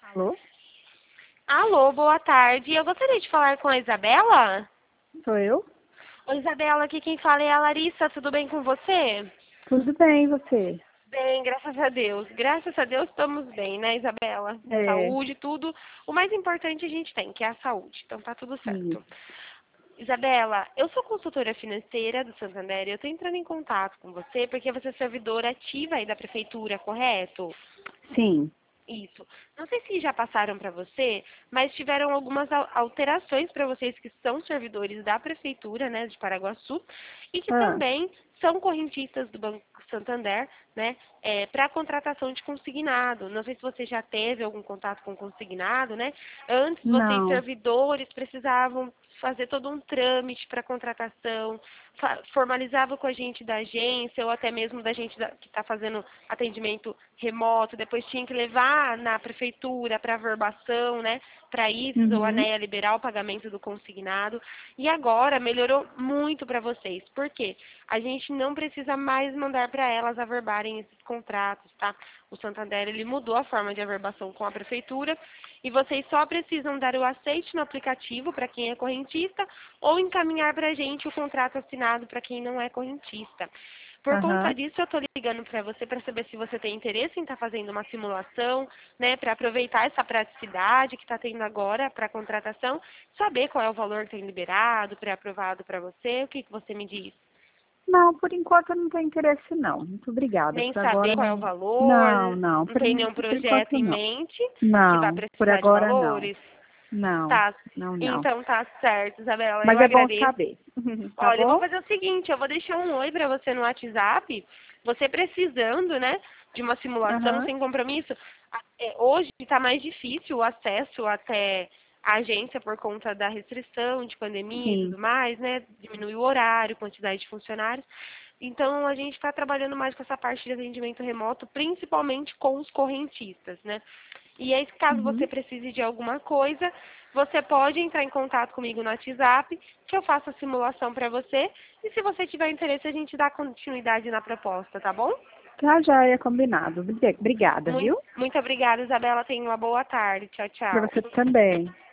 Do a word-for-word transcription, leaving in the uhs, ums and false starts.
Alô? Alô, boa tarde. Eu gostaria de falar com a Isabela. Sou eu? Oi, Isabela, aqui quem fala é a Larissa. Tudo bem com você? Tudo bem, e você? Bem, graças a Deus. Graças a Deus estamos bem, né, Isabela? É, Saúde, tudo. O mais importante a gente tem, que é a saúde. Então tá tudo certo. isso. Isabela, eu sou consultora financeira do Santander e eu estou entrando em contato com você porque você é servidora ativa aí da prefeitura, correto? Sim. Isso. Não sei se já passaram para você, mas tiveram algumas al- alterações para vocês que são servidores da Prefeitura, né, de Paraguaçu, e que Ah, também são correntistas do Banco Santander, né, para a contratação de consignado. Não sei se você já teve algum contato com consignado, né? Antes, vocês não. servidores precisavam fazer todo um trâmite para contratação, fa- formalizava com a gente da agência ou até mesmo da gente da- que está fazendo atendimento remoto, depois tinha que levar na prefeitura para averbação, né, para IFES ou Uhum. ANEA liberar o pagamento do consignado. E agora melhorou muito para vocês. Por quê? A gente não precisa mais mandar para elas averbarem esses contratos, tá? O Santander, ele mudou a forma de averbação com a prefeitura e vocês só precisam dar o aceite no aplicativo para quem é correntista ou encaminhar para a gente o contrato assinado para quem não é correntista. Por conta Aham. disso, eu estou ligando para você para saber se você tem interesse em estar fazendo uma simulação, né, para aproveitar essa praticidade que está tendo agora para a contratação, saber qual é o valor que tem liberado, pré-aprovado para você, o que, que você me diz? Não, por enquanto eu não tenho interesse, não. Muito obrigada. Nem Por saber agora qual é o não. valor, Não, não. não Por, tem nenhum por projeto enquanto em não. mente que vai Não, por precisar de agora não. valores? Não, Tá, não, não. então tá certo, Isabela, eu Mas é bom agradeço. saber. Tá Olha, eu vou bom? fazer o seguinte, eu vou deixar um oi para você no WhatsApp, você precisando, né, de uma simulação Aham. sem compromisso. a- é, hoje está mais difícil o acesso até a agência por conta da restrição de pandemia e Sim. tudo mais, né, diminuiu o horário, quantidade de funcionários. Então, a gente está trabalhando mais com essa parte de atendimento remoto, principalmente com os correntistas, né? E aí, caso você Uhum. precise de alguma coisa, você pode entrar em contato comigo no WhatsApp, que eu faço a simulação para você. E se você tiver interesse, a gente dá continuidade na proposta, tá bom? Já, já é combinado. Obri- Obrigada, Muito, viu? muito obrigada, Isabela. Tenha uma boa tarde. Tchau, Pra tchau. você também.